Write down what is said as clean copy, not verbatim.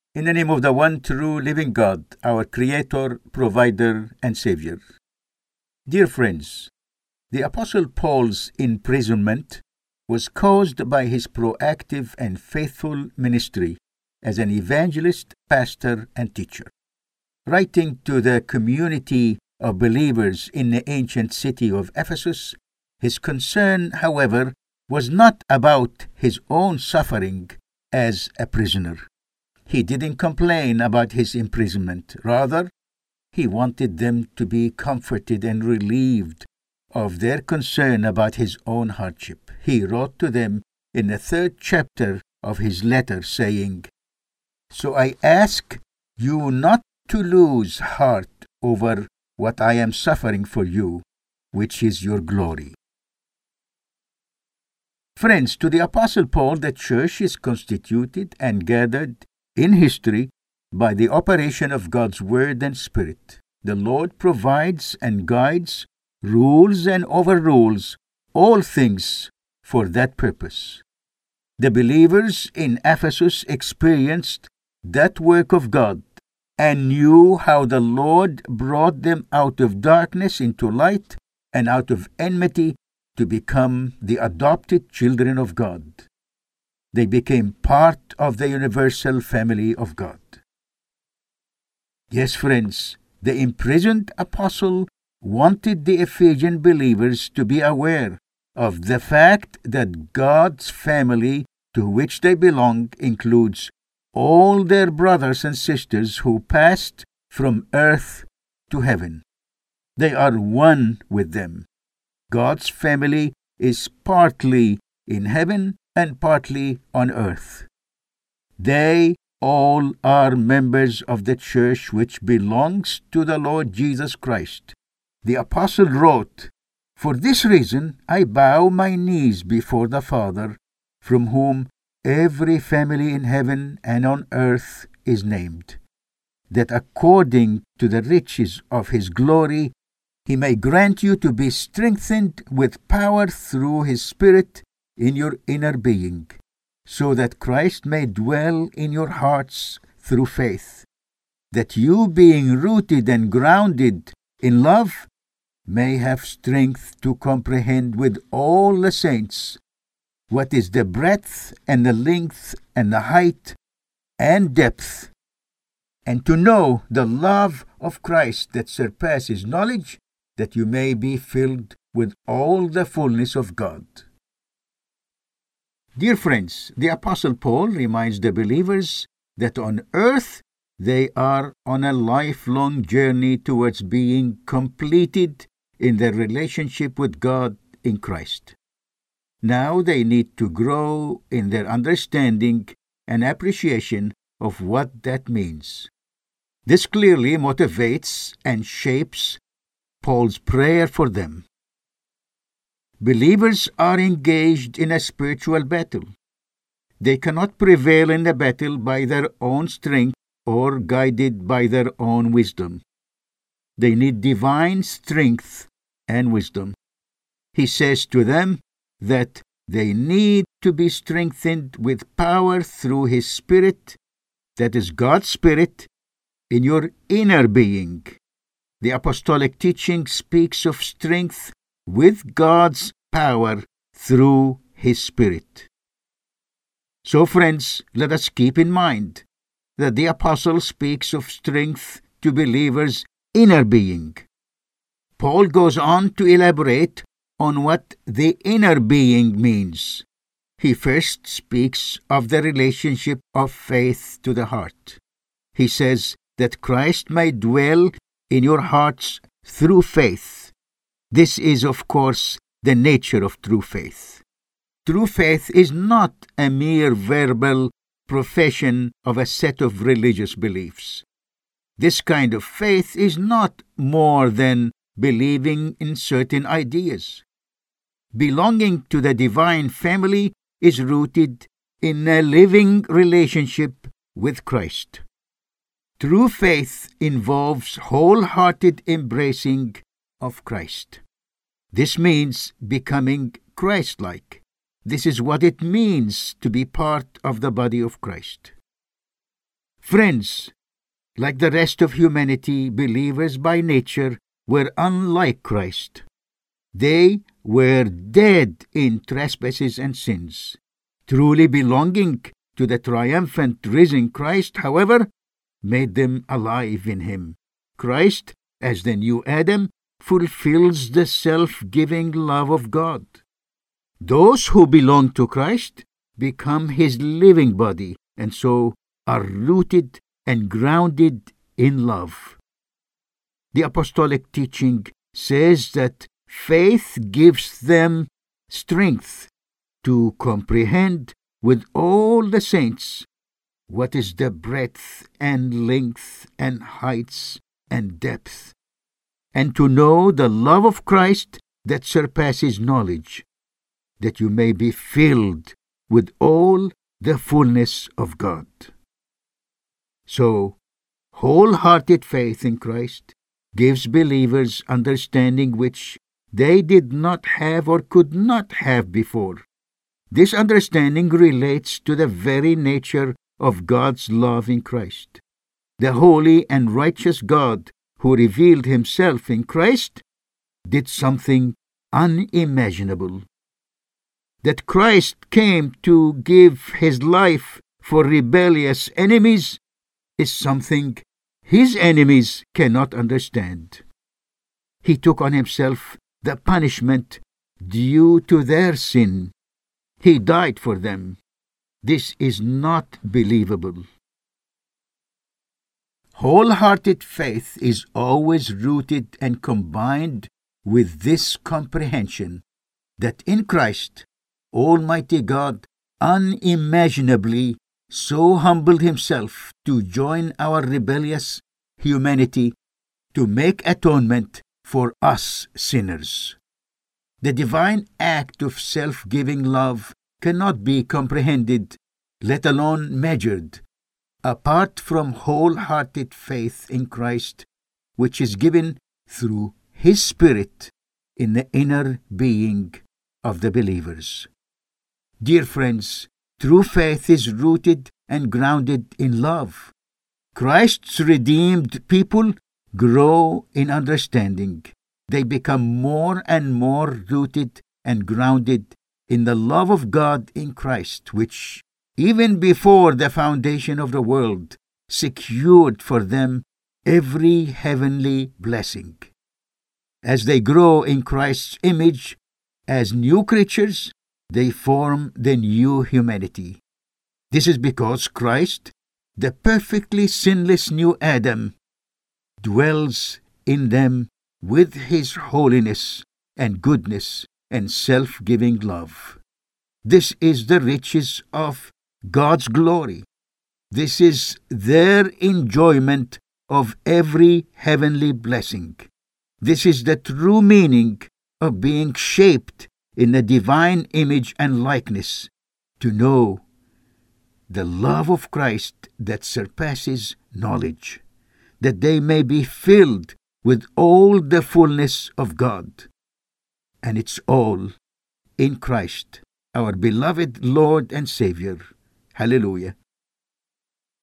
In the name of the one true living God, our Creator, Provider, and Savior. Dear friends, the Apostle Paul's imprisonment was caused by his proactive and faithful ministry as an evangelist, pastor, and teacher. Writing to the community of believers in the ancient city of Ephesus, his concern, however, was not about his own suffering as a prisoner. He didn't complain about his imprisonment. Rather, he wanted them to be comforted and relieved of their concern about his own hardship. He wrote to them in the 3rd chapter of his letter, saying, "So I ask you not to lose heart over what I am suffering for you, which is your glory." Friends, to the Apostle Paul, the church is constituted and gathered in history by the operation of God's Word and Spirit. The Lord provides and guides, rules and overrules all things for that purpose. The believers in Ephesus experienced that work of God and knew how the Lord brought them out of darkness into light and out of enmity to become the adopted children of God. They became part of the universal family of God. Yes, friends, the imprisoned apostle wanted the Ephesian believers to be aware of the fact that God's family to which they belong includes all their brothers and sisters who passed from earth to heaven. They are one with them. God's family is partly in heaven and partly on earth. They all are members of the church which belongs to the Lord Jesus Christ. The apostle wrote, "For this reason I bow my knees before the Father, from whom every family in heaven and on earth is named, that according to the riches of his glory he may grant you to be strengthened with power through his Spirit in your inner being, so that Christ may dwell in your hearts through faith, that you, being rooted and grounded in love, may have strength to comprehend with all the saints what is the breadth and the length and the height and depth, and to know the love of Christ that surpasses knowledge, that you may be filled with all the fullness of God." Dear friends, the Apostle Paul reminds the believers that on earth they are on a lifelong journey towards being completed in their relationship with God in Christ. Now they need to grow in their understanding and appreciation of what that means. This clearly motivates and shapes Paul's prayer for them. Believers are engaged in a spiritual battle. They cannot prevail in the battle by their own strength or guided by their own wisdom. They need divine strength and wisdom. He says to them that they need to be strengthened with power through his Spirit, that is God's Spirit, in your inner being. The apostolic teaching speaks of strength with God's power through his Spirit. So, friends, let us keep in mind that the apostle speaks of strength to believers' inner being. Paul goes on to elaborate on what the inner being means. He first speaks of the relationship of faith to the heart. He says that Christ may dwell in your hearts through faith. This is, of course, the nature of true faith. True faith is not a mere verbal profession of a set of religious beliefs. This kind of faith is not more than believing in certain ideas. Belonging to the divine family is rooted in a living relationship with Christ. True faith involves wholehearted embracing of Christ. This means becoming Christ-like. This is what it means to be part of the body of Christ. Friends, like the rest of humanity, believers by nature were unlike Christ. They were dead in trespasses and sins. Truly belonging to the triumphant risen Christ, however, made them alive in him. Christ, as the new Adam, fulfills the self-giving love of God. Those who belong to Christ become his living body, and so are rooted and grounded in love. The apostolic teaching says that faith gives them strength to comprehend with all the saints what is the breadth and length and heights and depth, and to know the love of Christ that surpasses knowledge, that you may be filled with all the fullness of God. So, wholehearted faith in Christ gives believers understanding which they did not have or could not have before. This understanding relates to the very nature of God's love in Christ. The holy and righteous God who revealed himself in Christ did something unimaginable. That Christ came to give his life for rebellious enemies is something his enemies cannot understand. He took on himself the punishment due to their sin. He died for them. This is not believable. Wholehearted faith is always rooted and combined with this comprehension that in Christ, Almighty God unimaginably so humbled himself to join our rebellious humanity to make atonement for us sinners. The divine act of self-giving love cannot be comprehended, let alone measured, apart from wholehearted faith in Christ, which is given through his Spirit in the inner being of the believers. Dear friends, true faith is rooted and grounded in love. Christ's redeemed people grow in understanding. They become more and more rooted and grounded in the love of God in Christ, which, even before the foundation of the world, secured for them every heavenly blessing. As they grow in Christ's image as new creatures, they form the new humanity. This is because Christ, the perfectly sinless new Adam, dwells in them with his holiness and goodness and self-giving love. This is the riches of God's glory. This is their enjoyment of every heavenly blessing. This is the true meaning of being shaped in the divine image and likeness, to know the love of Christ that surpasses knowledge, that they may be filled with all the fullness of God. And it's all in Christ, our beloved Lord and Savior. Hallelujah.